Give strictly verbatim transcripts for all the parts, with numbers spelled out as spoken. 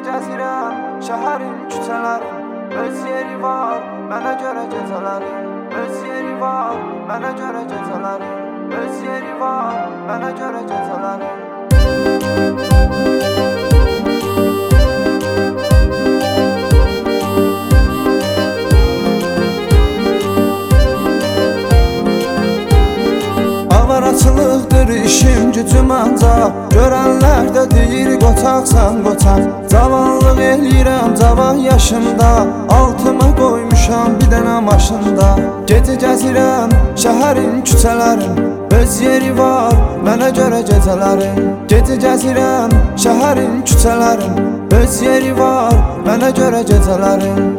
gəzirəm şəhərin küçələrin, öz yeri var mənə görə gecələrin, öz yeri var mənə görə gecələrin, öz yeri var mənə görə gecələrin. Avaraçılıqdır işim gücüm ancaq, görənlər də deyir qotaqsan qotaq. Cavanlıq eləyirəm cavan yaşımda, altıma qoymuşam bir dənə maşında. Gecə gəzirəm şəhərin küçələrin, öz yeri var mənə görə gecələrin. Gecə gəzirəm şəhərin küçələrin, öz yeri var mənə görə gecələrin.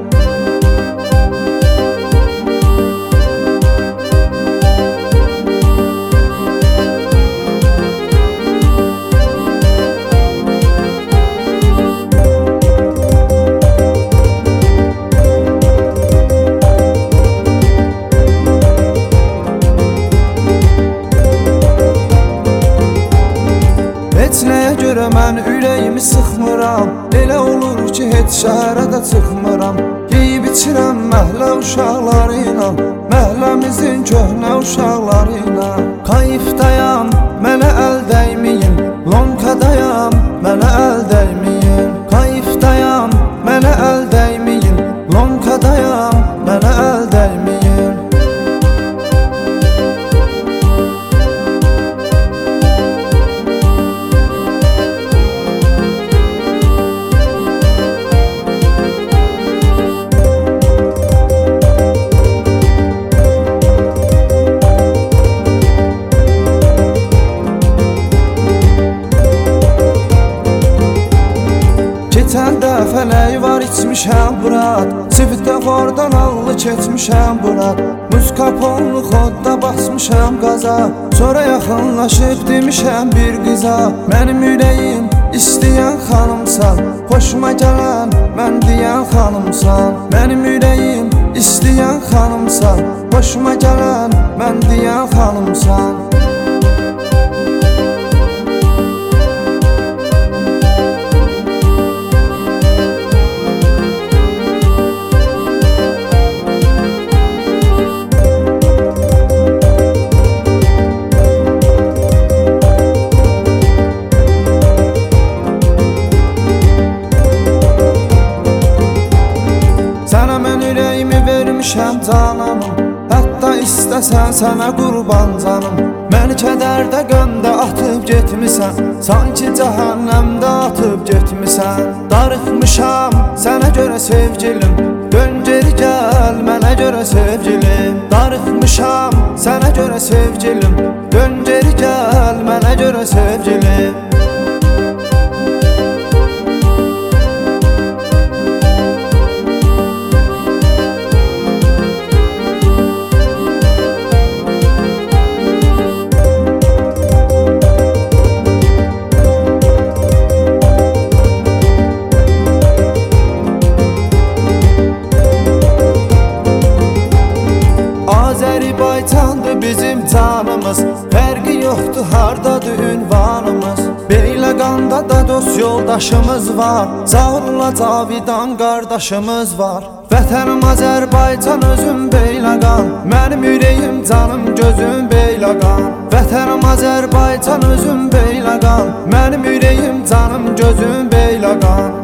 Heç nəyə görə mən ürəyimi sıxmıram, elə olur ki heç şəhərə də çıxmıram. Yeyib içirəm məhlə uşaqları ilə, məhləmizin köhnə uşaqları ilə. Kayıfdayam, mənə əl dəyməyin, lonkadayam, mənə əl dəyməyin. Kayıfdayam, mənə əl dəyməyin, lonkadayam, mənə əl dəyməyin. Keçən dəfələri var içmişəm Burad, Svetofordan allı keçmişəm Burad. Muskaponlu xodda basmışam qaza, sonra yaxınlaşıb demişəm bir qıza. Mənim ürəyim istəyən xanımsan, xoşuma gələn mən deyən xanımsan. Mənim ürəyim istəyən xanımsan, xoşuma gələn mən deyən xanımsan. Sənə mən ürəyimi vermişəm cananım, hətta istəsən sənə qurban canım. Məni kədərdə qəmdə atıb getmisən, sanki cəhənnəmdə atıb getmisən. Darıxmışam sənə görə sevgilim, dön geri gəl mənə görə sevgilim. Darıxmışam sənə görə sevgilim, dön geri gəl mənə görə sevgilim. Azərbaycandır bizim canımız, fərqi yoxdur hardadır ünvanımız. Beyləqanda da dost yoldaşımız var, Sağırla Cavidan qardaşımız var. Vətənim Azərbaycan özüm Beyləqan, mənim ürəyim canım gözüm Beyləqan. Vətənim Azərbaycan özüm Beyləqan, mənim ürəyim canım gözüm Beyləqan.